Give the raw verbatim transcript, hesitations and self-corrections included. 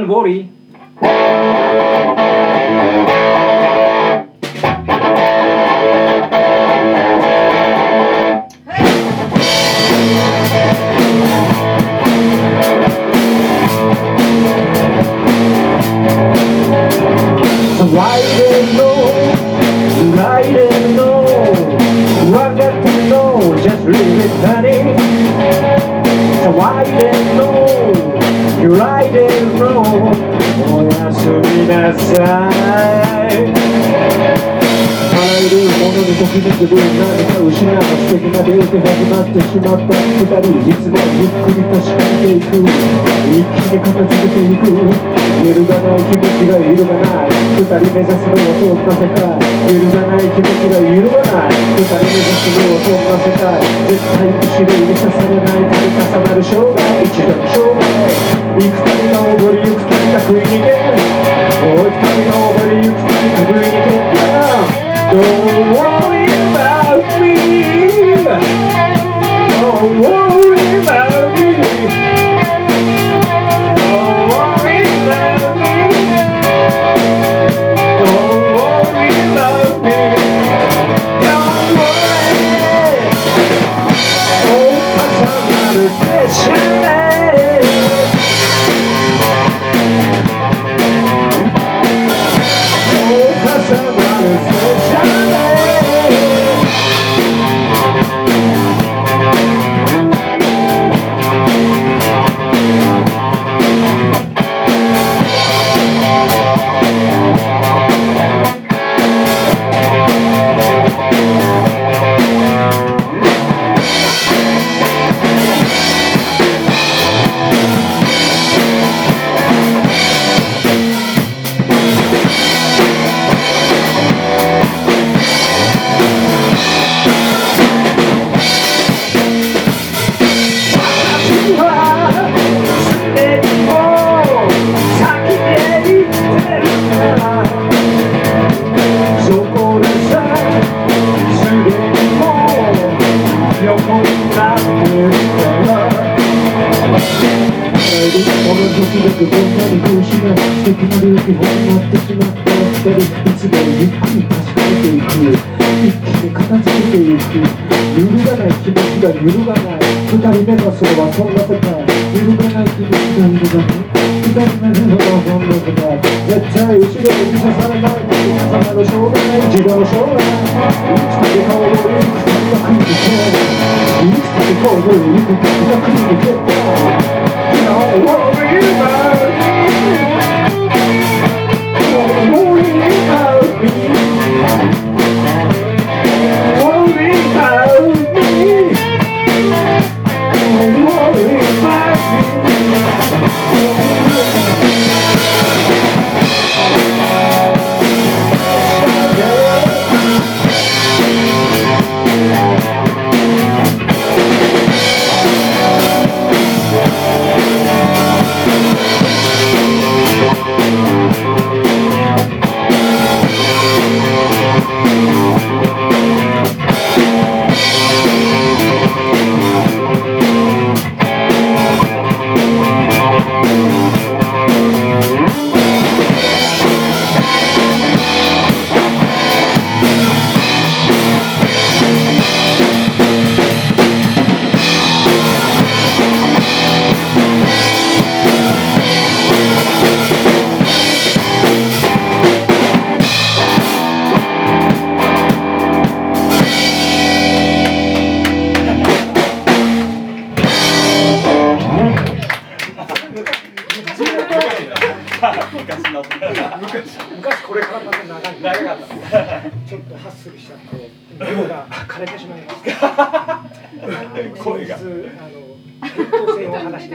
Don't worry. So I don't know, I don't know what got to know, just leave it honey. So I don't know, you I don't know. おやすみなさい。あらゆるものにときめく分何か失う素敵なデートが始まってしまった二人いつもゆっくりと近づいていく一気に片付けていく揺るがない気持ちが揺るがない二人目指すのはそんな世界揺るがない気持ちが揺るがない二人目指すのはそんな世界絶対後ろ指さされない度重なる生涯一度の生涯幾人の踊りゆく人が食い逃げおい二人の踊りゆく人が食い逃げ Don't worry about me. Don't worry about me. Don't worry about me. Don't worry about me. Don't worry. Oh, 重なる電車でOh, 重なる電車同じ時々こんなに苦しな素敵なルーティンになってしまった二人いつもゆっくり確かめていく一気に片付けていく揺るがない気持ちが揺るがない二人目のそれはそんな世界揺るがない気持ちが揺るがない二人目のそんな世界絶対後ろに指さされない重なる将来自動将来いつまで顔をいくつが来るでしょういつまで顔をいくつが来るでしょうDon't worry about me. Don't worry about me. Don't worry about me. Don't worry about 昔これからまで長い長かったちょっとハッスルしちゃって喉が枯れてしまいました。 声があの、劣等生を話して